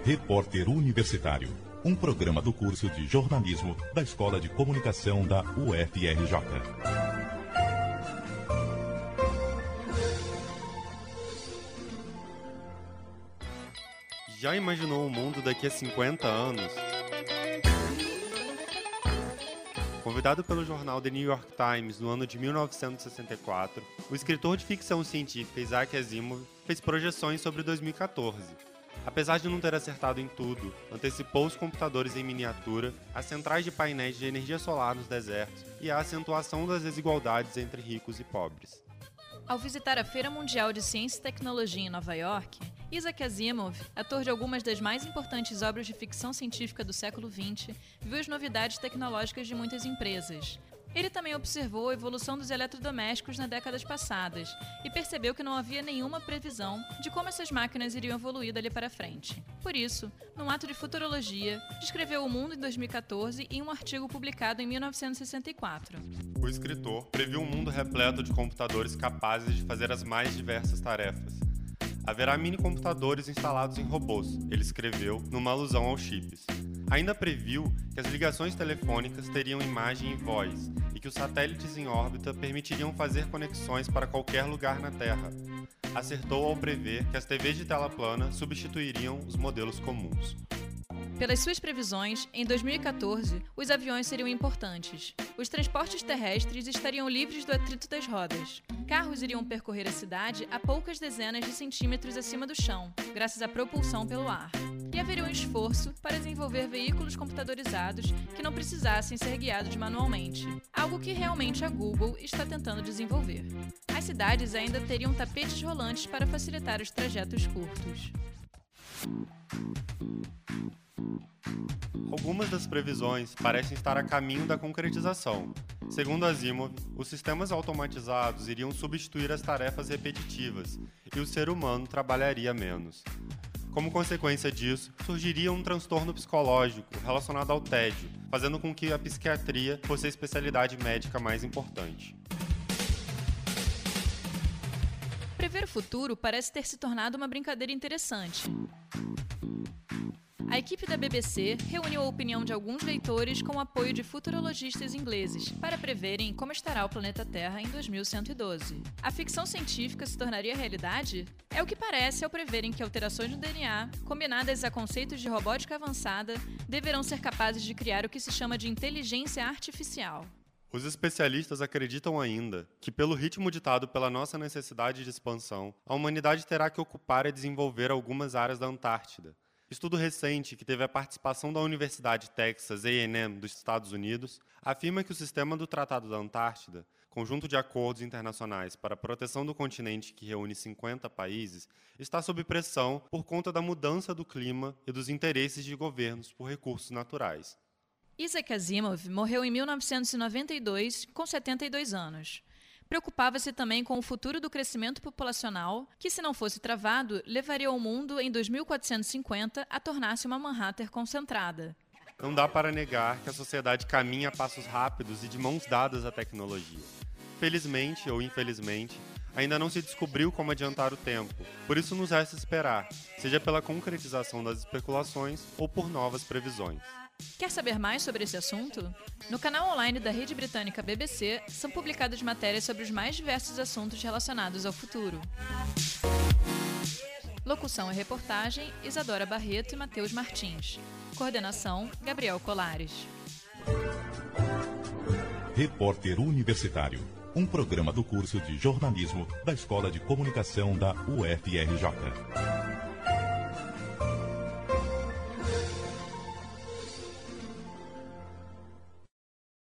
Repórter Universitário, um programa do curso de jornalismo da Escola de Comunicação da UFRJ. Já imaginou o mundo daqui a 50 anos? Convidado pelo jornal The New York Times no ano de 1964, o escritor de ficção científica Isaac Asimov fez projeções sobre 2014. Apesar de não ter acertado em tudo, antecipou os computadores em miniatura, as centrais de painéis de energia solar nos desertos e a acentuação das desigualdades entre ricos e pobres. Ao visitar a Feira Mundial de Ciência e Tecnologia em Nova York, Isaac Asimov, ator de algumas das mais importantes obras de ficção científica do século XX, viu as novidades tecnológicas de muitas empresas. Ele também observou a evolução dos eletrodomésticos nas décadas passadas e percebeu que não havia nenhuma previsão de como essas máquinas iriam evoluir dali para frente. Por isso, num ato de futurologia, descreveu o mundo em 2014 em um artigo publicado em 1964. O escritor previu um mundo repleto de computadores capazes de fazer as mais diversas tarefas. Haverá mini-computadores instalados em robôs, ele escreveu, numa alusão aos chips. Ainda previu que as ligações telefônicas teriam imagem e voz, e que os satélites em órbita permitiriam fazer conexões para qualquer lugar na Terra. Acertou ao prever que as TVs de tela plana substituiriam os modelos comuns. Pelas suas previsões, em 2014, os aviões seriam importantes. Os transportes terrestres estariam livres do atrito das rodas. Carros iriam percorrer a cidade a poucas dezenas de centímetros acima do chão, graças à propulsão pelo ar. E haveria um esforço para desenvolver veículos computadorizados que não precisassem ser guiados manualmente, algo que realmente a Google está tentando desenvolver. As cidades ainda teriam tapetes rolantes para facilitar os trajetos curtos. Algumas das previsões parecem estar a caminho da concretização. Segundo Asimov, os sistemas automatizados iriam substituir as tarefas repetitivas e o ser humano trabalharia menos. Como consequência disso, surgiria um transtorno psicológico relacionado ao tédio, fazendo com que a psiquiatria fosse a especialidade médica mais importante. Prever o futuro parece ter se tornado uma brincadeira interessante. A equipe da BBC reuniu a opinião de alguns leitores com o apoio de futurologistas ingleses para preverem como estará o planeta Terra em 2112. A ficção científica se tornaria realidade? É o que parece ao preverem que alterações no DNA, combinadas a conceitos de robótica avançada, deverão ser capazes de criar o que se chama de inteligência artificial. Os especialistas acreditam ainda que, pelo ritmo ditado pela nossa necessidade de expansão, a humanidade terá que ocupar e desenvolver algumas áreas da Antártida. Estudo recente, que teve a participação da Universidade Texas A&M dos Estados Unidos, afirma que o sistema do Tratado da Antártida, conjunto de acordos internacionais para a proteção do continente que reúne 50 países, está sob pressão por conta da mudança do clima e dos interesses de governos por recursos naturais. Isaac Asimov morreu em 1992, com 72 anos. Preocupava-se também com o futuro do crescimento populacional, que, se não fosse travado, levaria o mundo, em 2450, a tornar-se uma Manhattan concentrada. Não dá para negar que a sociedade caminha a passos rápidos e de mãos dadas à tecnologia. Felizmente ou infelizmente, ainda não se descobriu como adiantar o tempo, por isso nos resta esperar, seja pela concretização das especulações ou por novas previsões. Quer saber mais sobre esse assunto? No canal online da rede britânica BBC são publicadas matérias sobre os mais diversos assuntos relacionados ao futuro. Locução e reportagem, Isadora Barreto e Matheus Martins. Coordenação, Gabriel Colares. Repórter Universitário, um programa do curso de jornalismo da Escola de Comunicação da UFRJ.